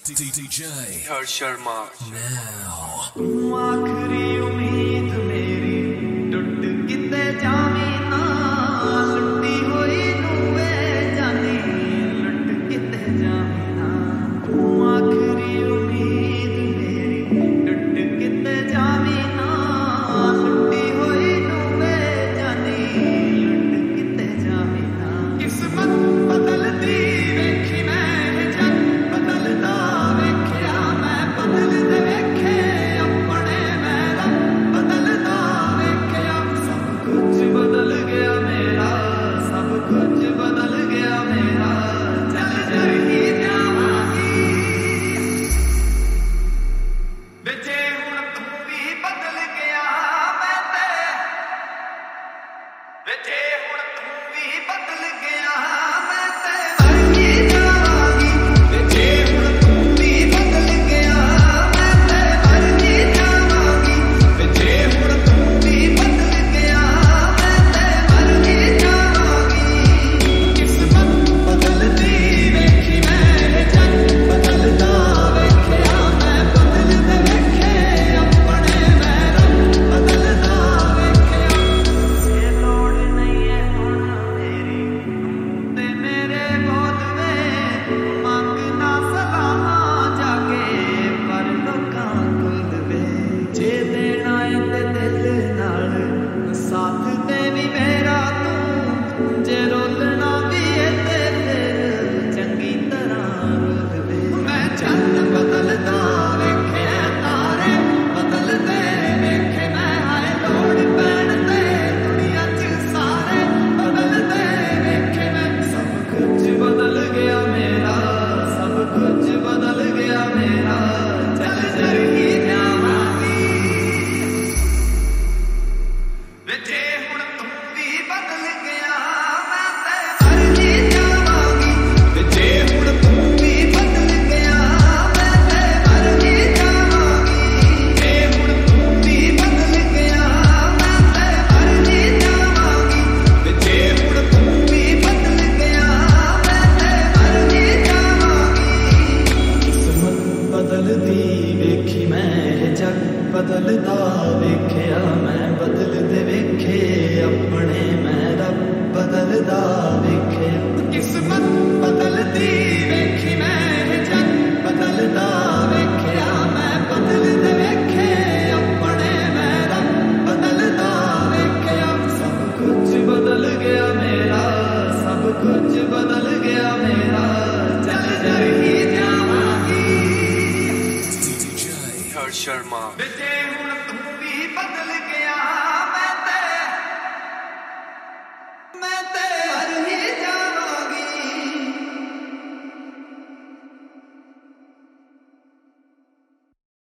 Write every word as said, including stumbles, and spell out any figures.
D J Harsh Sharma now. तू आखरी उम्मीद मेरी टुट किते जावी ना लुटी होई नूवे जानी लुट किते जावी ना तू आखरी उम्मीद मेरी टुट किते जावी ना लुटी होई नूवे जानी लुट किते जावी ना किस्मत बदलती वेखी मैं जग बदलदा वेखिया मैं बदल दे वेखे अपने मेरा बदलदा वेखिया सब कुछ बदल गया मेरा सब कुछ बदल गया मेरा चल चल ही जावांगी बेचे हुण तू भी बदल गया मैं तेरे बेचे हुण तू भी बदल गया मैं तेरे ही जावांगी बेचे हुण तू भी बदल गया मैं तेरे ही जावांगी बेचे हुण तू भी बदल गया मैं तेरे ही जावांगी किस्मत बदलती वेखी मैं जग बदलदा वेखिया मैं बदल दे वेखे अपने मेरा बदलदा वेखिया ये लोड़ नहीं है हुण मेरी ते मेरे बोल वे मंगना सलाहां जाके पर लोकां कोल वे जे देना है ते दिल नाल साथ दे भी मेरा तू जे रोलना भी है ते फिर चंगी तरह रोल वे मैं चंद बदलदा वेखिया तारे बदलदे वेखे मैं हाय लोड़ पैण ते दुनिया च सारे बदलदे वेखे मैं सब कुछ बदल गया मेरा सब कुछ बदल गया मेरा चल चल ही जावांगी बेचे हुण तू भी बदल गया मैं तेरे ही जावांगी बेचे हुण तू भी बदल गया मैं तेरे ही जावांगी जे हुण तू भी बदल गया मैं तेरे ही जावांगी बेचे हुण तू भी बदल गया मैं तेरे ही जावांगी किस्मत बदलदी वेखी मैं जग बदलदा वेखिया मैं बदल दे वेखे अपने मैं रब बदलदा वेखिया किस्मत बदलदी वेखी मैं जग बदलदा वेखिया मैं बदल दे वेखे अपने मैं रब बदलदा वेखिया सब कुछ बदल गया मेरा सब कुछ बदल गया मेरा चल चल ही जावांगी D J Harsh Sharma. बेचे हुण तू भी बदल